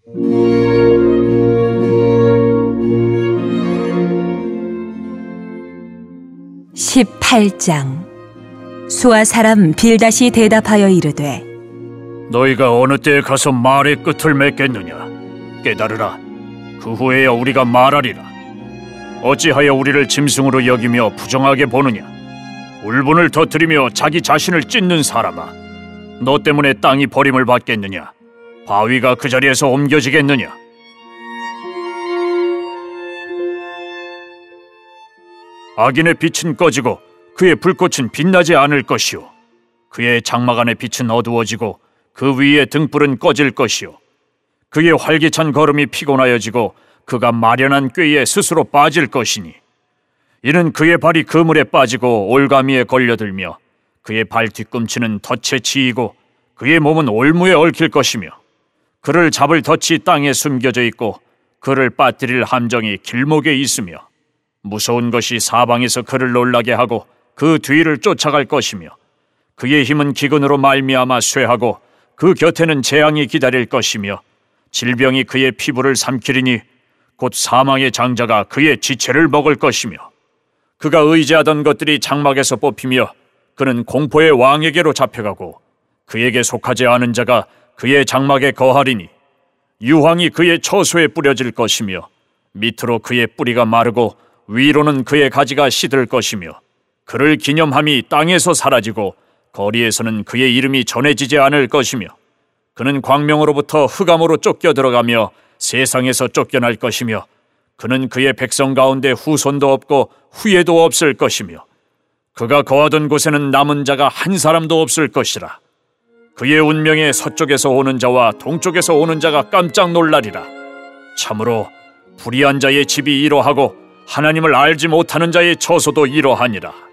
(18장) 수아 사람 빌닷이 대답하여 이르되, 너희가 어느 때에 가서 말의 끝을 맺겠느냐? 깨달으라. 그 후에야 우리가 말하리라. 어찌하여 우리를 짐승으로 여기며 부정하게 보느냐? 울분을 터뜨리며 자기 자신을 찢는 사람아, 너 때문에 땅이 버림을 받겠느냐? 바위가 그 자리에서 옮겨지겠느냐? 악인의 빛은 꺼지고 그의 불꽃은 빛나지 않을 것이요, 그의 장막 안의 빛은 어두워지고 그 위에 등불은 꺼질 것이요, 그의 활기찬 걸음이 피곤하여지고 그가 마련한 꾀에 스스로 빠질 것이니, 이는 그의 발이 그물에 빠지고 올가미에 걸려들며 그의 발 뒤꿈치는 덫에 치이고 그의 몸은 올무에 얽힐 것이며, 그를 잡을 덫이 땅에 숨겨져 있고 그를 빠뜨릴 함정이 길목에 있으며, 무서운 것이 사방에서 그를 놀라게 하고 그 뒤를 쫓아갈 것이며, 그의 힘은 기근으로 말미암아 쇠하고 그 곁에는 재앙이 기다릴 것이며, 질병이 그의 피부를 삼키리니 곧 사망의 장자가 그의 지체를 먹을 것이며, 그가 의지하던 것들이 장막에서 뽑히며 그는 공포의 왕에게로 잡혀가고 그에게 속하지 않은 자가 그의 장막에 거하리니, 유황이 그의 처소에 뿌려질 것이며 밑으로 그의 뿌리가 마르고 위로는 그의 가지가 시들 것이며, 그를 기념함이 땅에서 사라지고 거리에서는 그의 이름이 전해지지 않을 것이며, 그는 광명으로부터 흑암으로 쫓겨 들어가며 세상에서 쫓겨날 것이며, 그는 그의 백성 가운데 후손도 없고 후예도 없을 것이며, 그가 거하던 곳에는 남은 자가 한 사람도 없을 것이라. 그의 운명에 서쪽에서 오는 자와 동쪽에서 오는 자가 깜짝 놀라리라. 참으로 불의한 자의 집이 이러하고 하나님을 알지 못하는 자의 처소도 이러하니라.